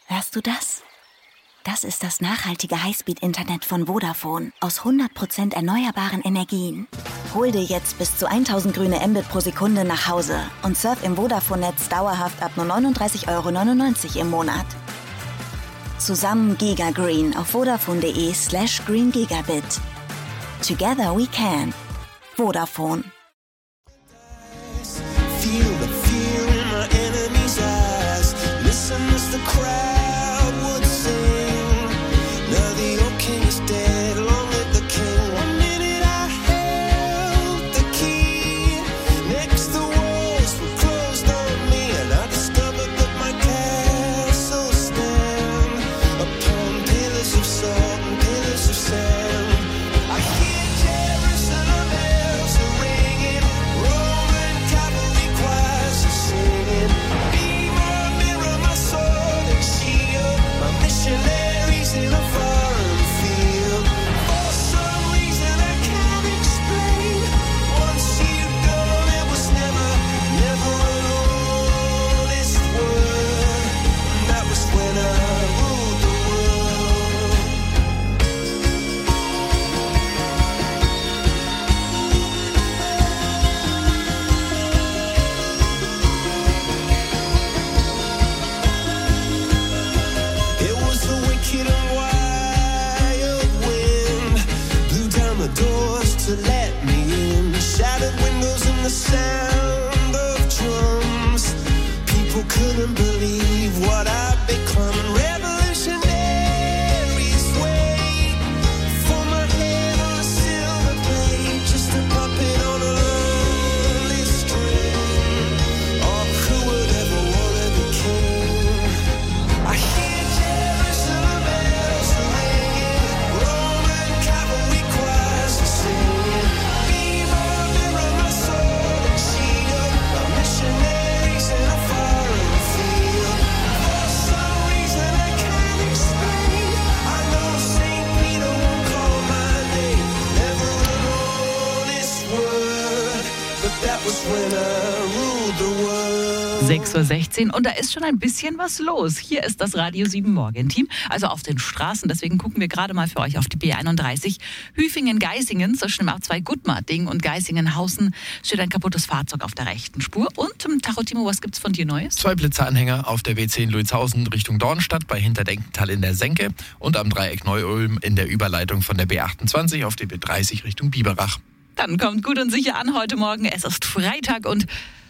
Hörst du das? Das ist das nachhaltige Highspeed-Internet von Vodafone aus 100% erneuerbaren Energien. Hol dir jetzt bis zu 1000 grüne Mbit pro Sekunde nach Hause und surf im Vodafone-Netz dauerhaft ab nur 39,99 € im Monat. Zusammen Giga Green auf vodafone.de/Green Gigabit. Together we can. Vodafone. Feel the fear in my enemy's eyes. Listen as the crowd would sing. Now the old king is dead, long live the king. 1 minute I held the key. Next the walls were closed on me, and I discovered that my castle stand upon pillars of salt and pillars of sand. I hear Jerusalem bells are ringing, Roman cavalry choirs are singing. Be my mirror, my sword and shield, my missionaries in a foreign field. For some reason I can't explain, once you've gone it was never an honest word. And that was when I ruled the world. It was a wicked and wild wind, blew down the doors to let me in. Shattered windows and the sound of drums. People couldn't believe what I'd become. Revolutionaries wait for my head on a silver plate, just a puppet on a lonely string. Oh, who would ever wanna be king? I hear Jerusalem bells are ringing, Roman cavalry choirs are singing. Be my mirror, my sword and shield, my missionaries in a foreign field. For some reason I can't explain, I know St. Peter won't call my name. Never an honest word, but that was when I ruled the world. 6:16 Uhr und da ist schon ein bisschen was los. Hier ist das Radio 7 Morgenteam, also auf den Straßen. Deswegen gucken wir gerade mal für euch auf die B31. Hüfingen-Geisingen zwischen dem A2 Gutmarding und Geisingenhausen steht ein kaputtes Fahrzeug auf der rechten Spur. Und Tacho Timo, was gibt's von dir Neues? 2 Blitzeranhänger auf der W10 Lützhausen Richtung Dornstadt bei Hinterdenkenthal in der Senke und am Dreieck Neu-Ulm in der Überleitung von der B28 auf die B30 Richtung Biberach. Dann kommt gut und sicher an heute Morgen. Es ist Freitag und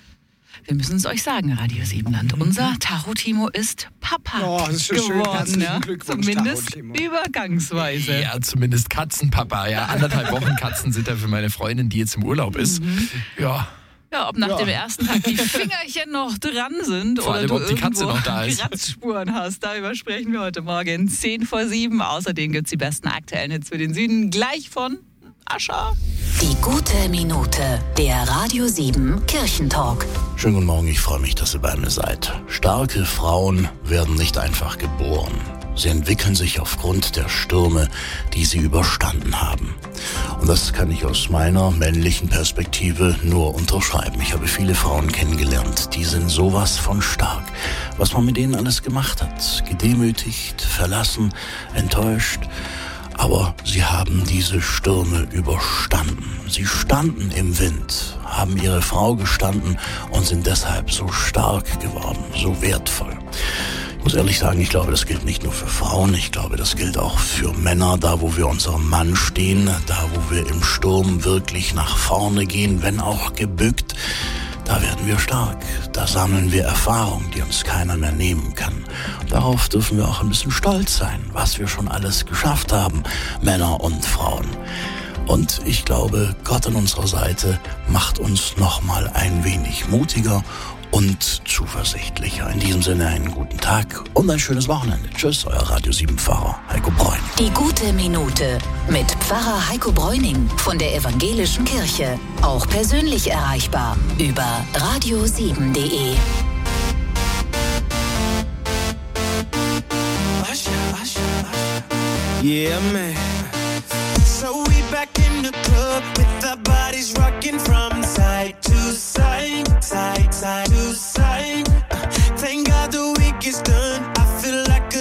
wir müssen es euch sagen, Radio Siebenland. Unser Tacho Timo ist Papa Das ist schön. geworden. Herzlichen Ja? Glückwunsch, Zumindest Tacho Timo. übergangsweise. Ja, zumindest Katzenpapa. Ja, 1,5 Wochen Katzen sind da für meine Freundin, die jetzt im Urlaub ist. Ja. Ja, ob nach dem ersten Tag die Fingerchen noch dran sind Vor oder allem, du ob die Katze irgendwo noch da ist. Kratzspuren hast. Darüber sprechen wir heute Morgen 6:50. Außerdem gibt es die besten aktuellen Hits für den Süden. Gleich von Ascha. Die gute Minute, der Radio 7 Kirchentalk. Schönen guten Morgen, ich freue mich, dass ihr bei mir seid. Starke Frauen werden nicht einfach geboren. Sie entwickeln sich aufgrund der Stürme, die sie überstanden haben. Und das kann ich aus meiner männlichen Perspektive nur unterschreiben. Ich habe viele Frauen kennengelernt, die sind sowas von stark. Was man mit denen alles gemacht hat. Gedemütigt, verlassen, enttäuscht. Aber sie haben diese Stürme überstanden. Sie standen im Wind, haben ihre Frau gestanden und sind deshalb so stark geworden, so wertvoll. Ich muss ehrlich sagen, ich glaube, das gilt nicht nur für Frauen, ich glaube, das gilt auch für Männer, da wo wir unserem Mann stehen, da wo wir im Sturm wirklich nach vorne gehen, wenn auch gebückt. Da werden wir stark, da sammeln wir Erfahrung, die uns keiner mehr nehmen kann. Darauf dürfen wir auch ein bisschen stolz sein, was wir schon alles geschafft haben, Männer und Frauen. Und ich glaube, Gott an unserer Seite macht uns nochmal ein wenig mutiger und zuversichtlicher. In diesem Sinne einen guten Tag und ein schönes Wochenende. Tschüss, euer Radio 7 Pfarrer Heiko Bräuning. Die gute Minute mit Pfarrer Heiko Bräuning von der Evangelischen Kirche. Auch persönlich erreichbar über radio7.de. Yeah, man. So we back in the club with our bodies rocking from side to side, side to side. Thank God the week is done. I feel like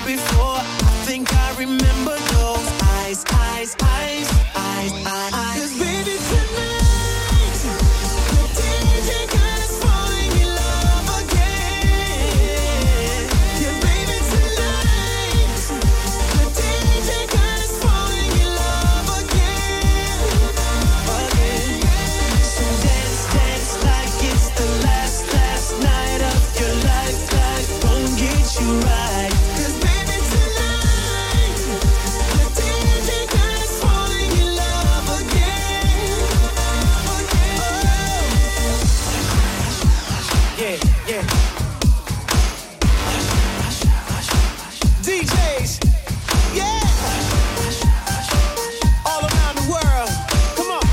before. I think I remember those eyes, eyes, eyes, eyes, eyes. 'Cause baby tonight, the DJ got us falling in love again. Yeah, baby tonight, the DJ got us falling in love again, again. So dance, dance like it's the last night of your life. Life won't get you right. 'Cause baby tonight, the DJ got us falling in love again, again. Yeah, yeah. DJs, yeah. All around the world, come on.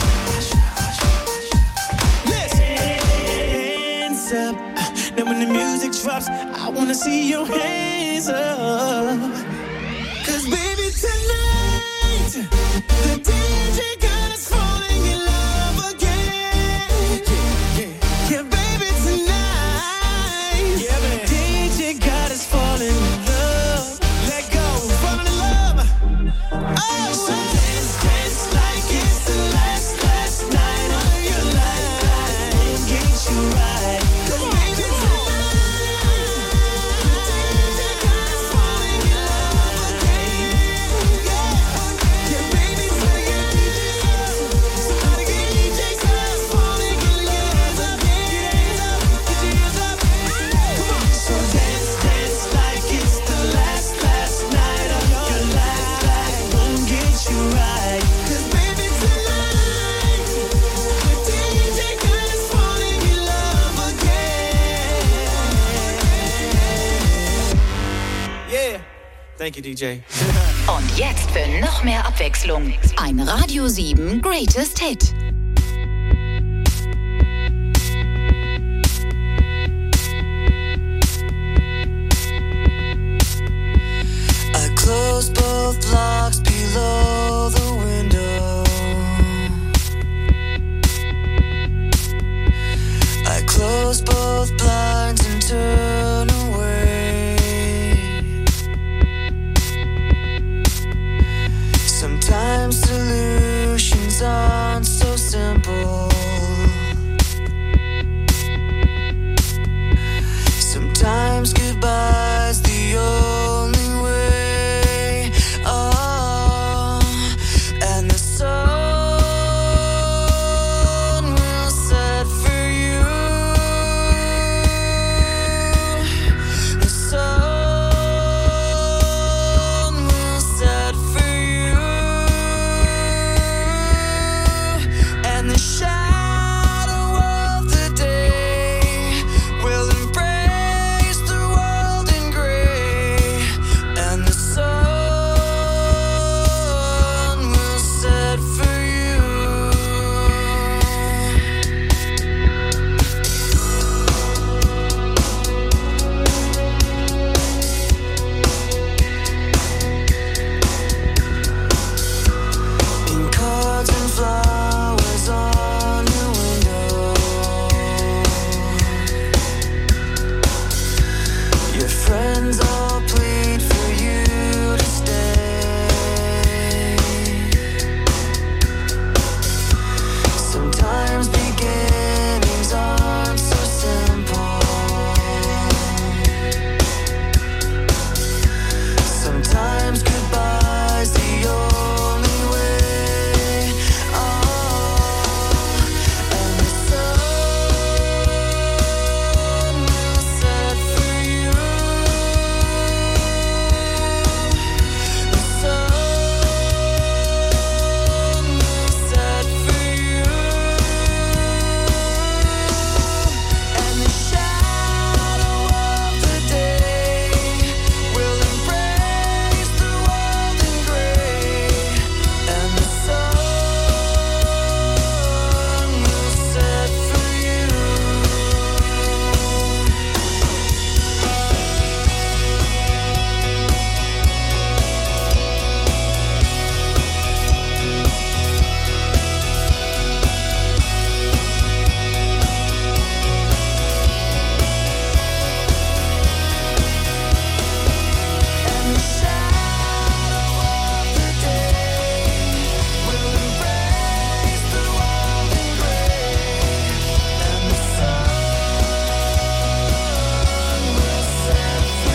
Listen. Hands up. Now when the music drops, I wanna see your hands up. 'Cause baby tonight, the DJ got us falling in love again. Yeah, baby tonight, DJ got us falling in love. Let go, falling in love. Oh, so dance, dance like it's the last night of your life. Get you right. 'Cause baby tonight, the DJ got us falling in love again. Yeah, baby tonight, somebody get DJ got us falling in love again. Get your hands up, get your hands up. Come on. So dance, dance like it's the last night of your life. Won't get you right. 'Cause baby tonight, the DJ got us falling in love again. Yeah. Thank you, DJ. Und jetzt für noch mehr Abwechslung ein Radio 7 Greatest Hit.